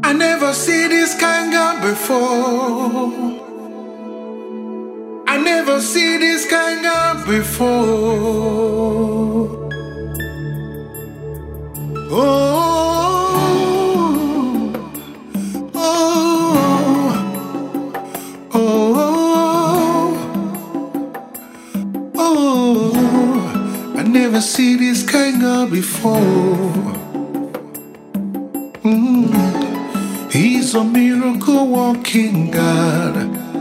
I never see this kind God before. I never see this kind God before. Oh, oh, oh, oh. I never see this kind God before. He's a miracle walking God.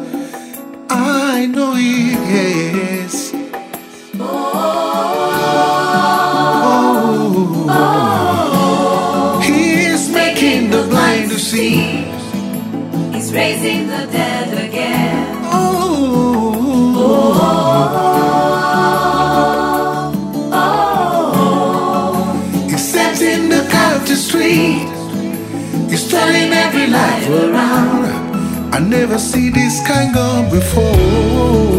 I know He is. Oh, He is making the blind to see. He's raising the dead again. He's setting the captives free. He's turning every life around. I never see this kind God before.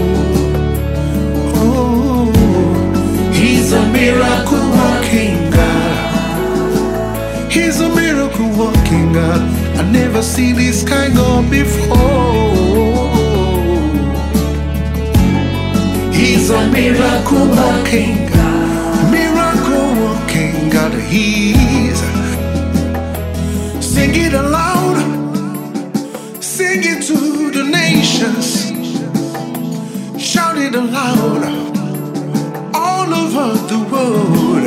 Oh, He's a miracle working God. He's a miracle working God. I never see this kind God before. He's a miracle working God. Miracle working God. He's. Sing it aloud, sing it to the nations, shout it aloud, all over the world.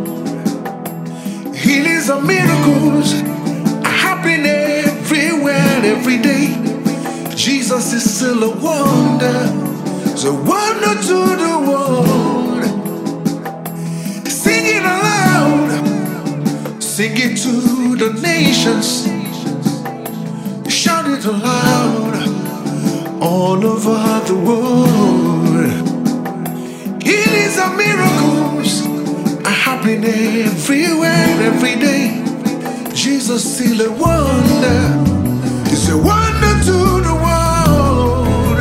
Healings and miracles are happening everywhere, every day. Jesus is still a wonder, it's a wonder to the world. Sing it aloud, sing it to the nations, shout it aloud, all over the world. Healings and miracles are happening everywhere, every day. Jesus still a wonder, He's a wonder to the world.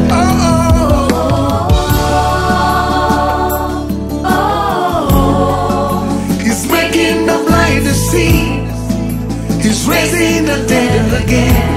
He's making the blind to see. He's raising the dead again.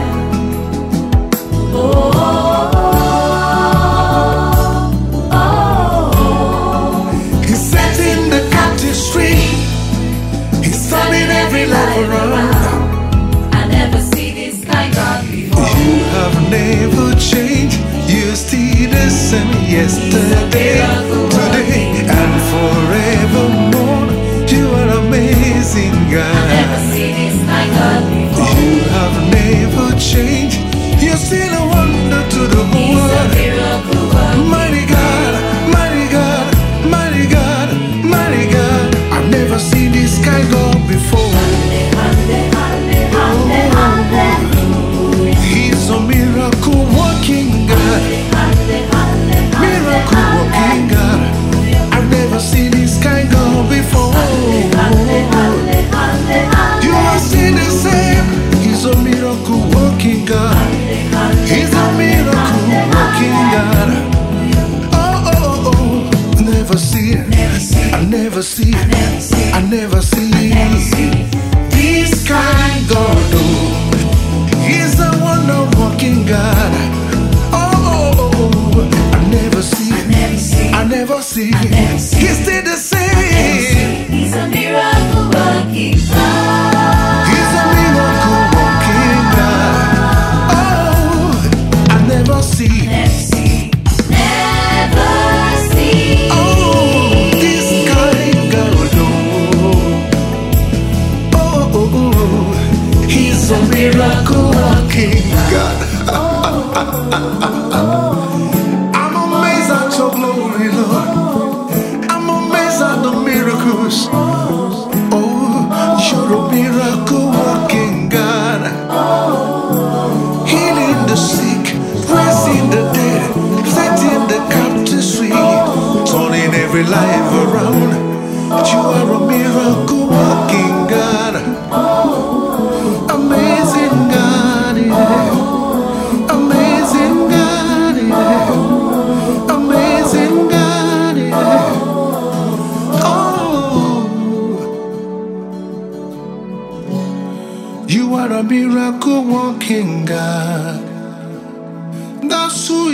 He's setting the captives free. He's turning every life around. I never see this kind God before. You have never changed. You're still the same yesterday, today, and forevermore. You are amazing, God. I never see this kind God before. You have never changed. You're still a wonder to the whole He's a world. miracle worker. Mighty God, mighty God, mighty God, mighty God. I've never seen this kind God before. He's a miracle working God. Miracle working God. I've never seen this kind God before. You are still the same. He's a miracle working God. He's a miracle working God. Oh, oh, oh. Never see it. I never see it. I never see this kind God. Oh, He's a wonder working God. Oh, oh, oh. I never see it. I never see it. He's still the same. He's a miracle working God. He's a miracle working God. Oh, I never see. Never see. Oh, this kind God. Oh, oh, oh, oh. He's a miracle working God. I'm amazed at your glory, Lord. I'm amazed at the miracles. Oh, you're a miracle working God. Healing the sick, raising the dead, setting the captives free, turning every life around. You are a miracle working God. Amazing God, yeah. Amazing God, yeah. Amazing God, yeah. Oh, You are a miracle working God. That's who